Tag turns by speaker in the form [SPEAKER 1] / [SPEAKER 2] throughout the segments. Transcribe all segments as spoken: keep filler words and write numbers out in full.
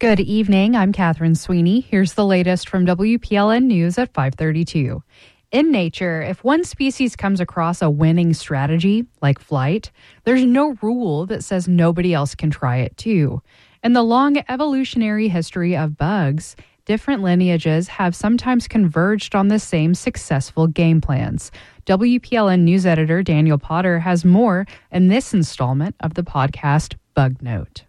[SPEAKER 1] Good evening. I'm Catherine Sweeney. Here's the latest from W P L N News at five thirty-two. In nature, if one species comes across a winning strategy, like flight, there's no rule that says nobody else can try it too. In the long evolutionary history of bugs, different lineages have sometimes converged on the same successful game plans. W P L N News editor Daniel Potter has more in this installment of the podcast Bug Note.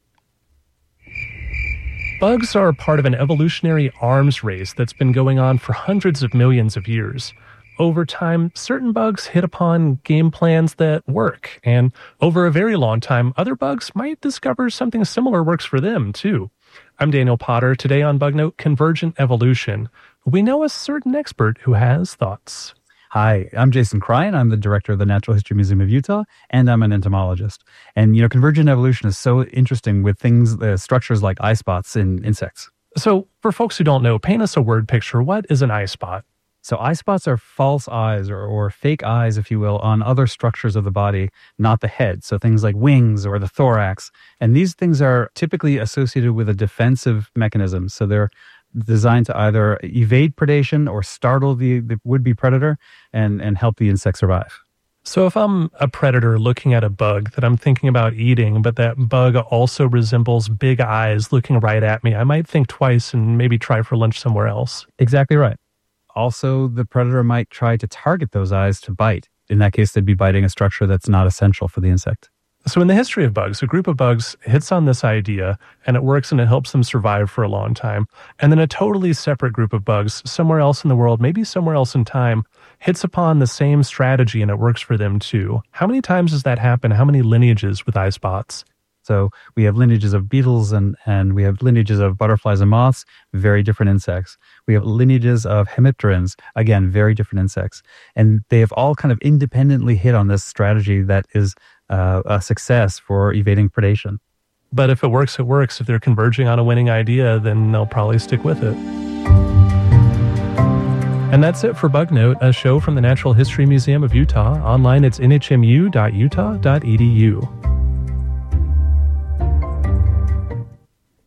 [SPEAKER 2] Bugs are part of an evolutionary arms race that's been going on for hundreds of millions of years. Over time, certain bugs hit upon game plans that work, and over a very long time, other bugs might discover something similar works for them, too. I'm Daniel Potter. Today on Bug Note, Convergent Evolution. We know a certain expert who has thoughts.
[SPEAKER 3] Hi, I'm Jason Cryan. I'm the director of the Natural History Museum of Utah, and I'm an entomologist. And, you know, convergent evolution is so interesting with things, uh, structures like eye spots in insects.
[SPEAKER 2] So, for folks who don't know, paint us a word picture. What is an eye spot?
[SPEAKER 3] So eye spots are false eyes or, or fake eyes, if you will, on other structures of the body, not the head. So things like wings or the thorax. And these things are typically associated with a defensive mechanism. So they're designed to either evade predation or startle the, the would-be predator and, and help the insect survive.
[SPEAKER 2] So if I'm a predator looking at a bug that I'm thinking about eating, but that bug also resembles big eyes looking right at me, I might think twice and maybe try for lunch somewhere else.
[SPEAKER 3] Exactly right. Also, the predator might try to target those eyes to bite. In that case, they'd be biting a structure that's not essential for the insect.
[SPEAKER 2] So in the history of bugs, a group of bugs hits on this idea, and it works and it helps them survive for a long time. And then a totally separate group of bugs, somewhere else in the world, maybe somewhere else in time, hits upon the same strategy and it works for them too. How many times does that happen? How many lineages with eye spots?
[SPEAKER 3] So we have lineages of beetles and, and we have lineages of butterflies and moths, very different insects. We have lineages of hemipterans, again, very different insects. And they have all kind of independently hit on this strategy that is uh, a success for evading predation.
[SPEAKER 2] But if it works, it works. If they're converging on a winning idea, then they'll probably stick with it. And that's it for Bug Note, a show from the Natural History Museum of Utah. Online, it's N H M U dot utah dot e d u.